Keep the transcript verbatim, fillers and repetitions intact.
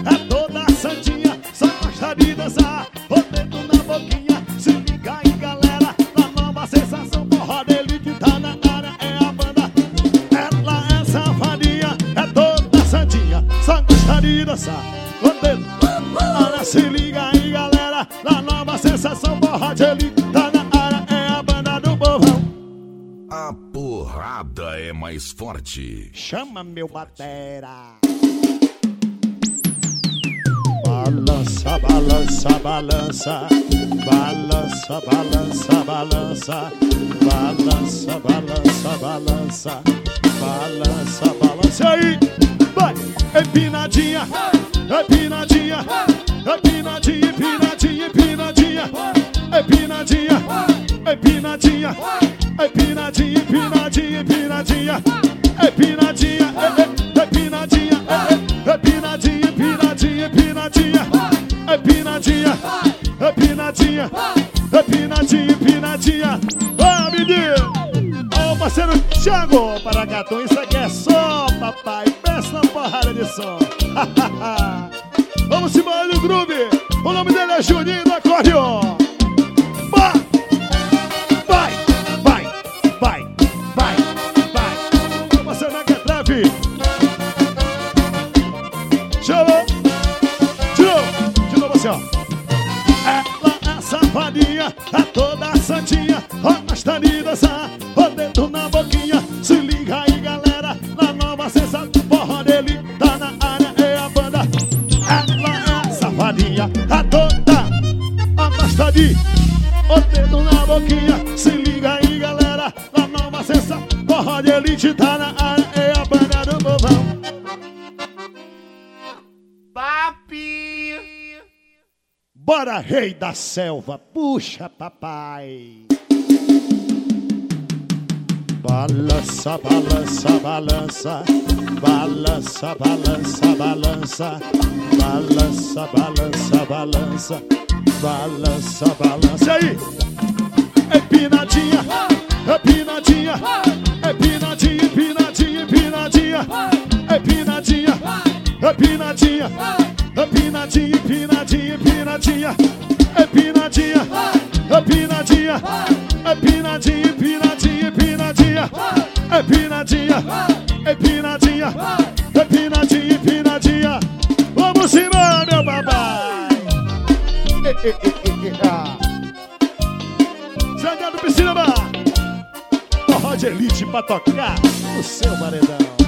é toda santinha, só gosta de dançar, o dedo na boquinha. Se liga aí, galera, na nova sensação, porra dele que tá na área, é a banda. Ela é safadinha, é toda santinha, só gosta de dançar, o dedo. Olha, se liga aí, galera, na nova sensação, porra dele que tá na área, é a banda do povão. A porrada é mais forte. Chama meu batera. Balança, balança, balança. Balança, balança, balança. Balança, balança, balança. Balança, balança. E aí, vai, empinadinha, empinadinha, empinadinha, empinadinha, empinadinha, empinadinha, empinadinha, empinadinha, empinadinha, empinadinha, empinadinha, empinadinha, empinadinha, empinadinha, empinadinha, empinadinha, empinadinha, empinadinha, empinadinha. Ó, menino! Ó, parceiro Thiago Paracatu, isso aqui é só, papai. Pensa na porrada de som. Vamos embora no groove. O nome dele é Juninho do acordeon. Vai, vai, vai, vai, vai, vai. Você não quer trave? Tirou, tirou, de novo assim, ó. Ela é safadinha, é toda santinha, gosta de dançar, o dedo na boquinha. Se liga aí, galera, na nova sensação, porra dele tá na área, é a banda. Ela é safadinha, é toda, gosta de, o dedo na boquinha. Se liga aí, galera, na nova sensação, porra de elite tá na área, é a banda do povão. Papi! Bora, rei da selva, puxa, papai. Balança, balança, balança. Balança, balança, balança. Balança, balança, balança. Balança, balança. E aí? Empinadinha, empinadinha, empinadinha, empinadinha, empinadinha, empinadinha, empinadinha, empinadinha, empinadinha, empinadinha, empinadinha, empinadinha, empinadinha, empinadinha, empinadinha, empinadinha, empinadinha, empinadinha, empinadinha. Vamos embora, meu papai. Zé do Piscina Bar, forró de elite pra tocar o seu paredão.